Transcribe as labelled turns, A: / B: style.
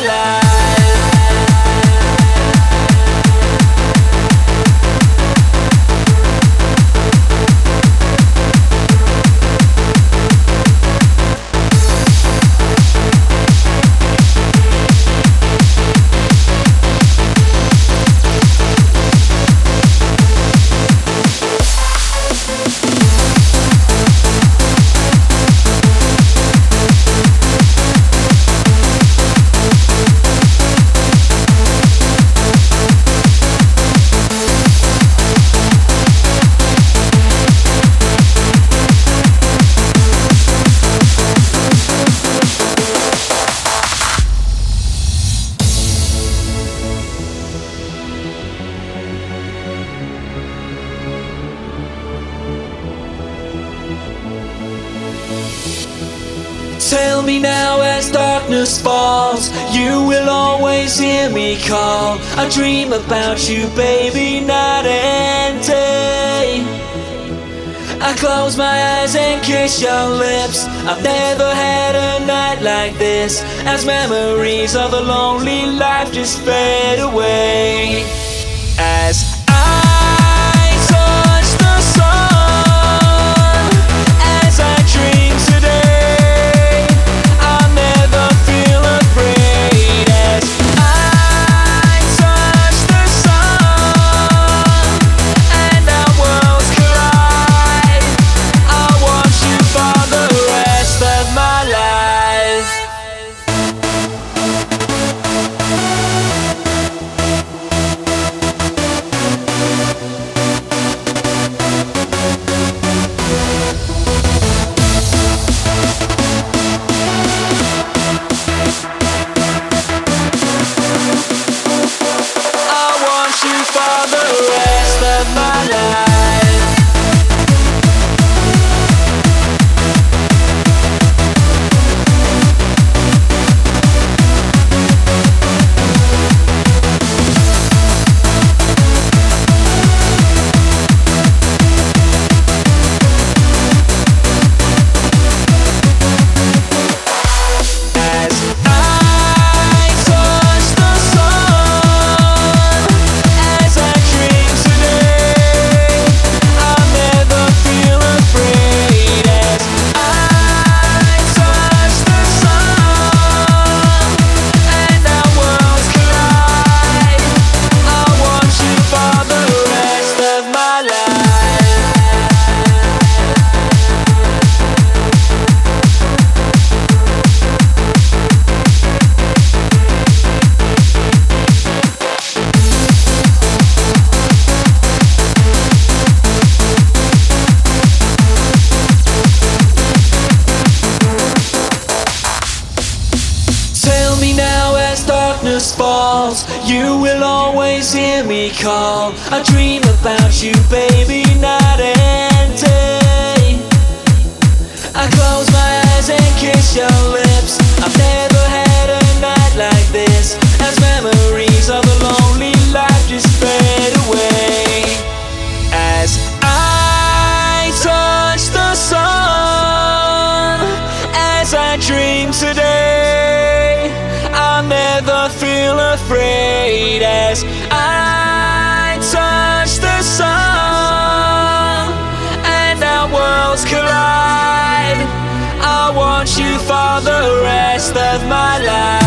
A: life. Tell me now as darkness falls, you will always hear me call. I dream about you, baby, night and day. I close my eyes and kiss your lips. I've never had a night like this, as memories of a lonely life just fade away. As for the rest of my life. Falls, you will always hear me call. I dream about you, baby, night and day. I close my eyes and kiss your lips. I've never had a night like this, as memories of a lonely life just fade away. As I touch the sun, as I dream today, I'll never feel afraid. As I touch the sun and our worlds collide, I want you for the rest of my life.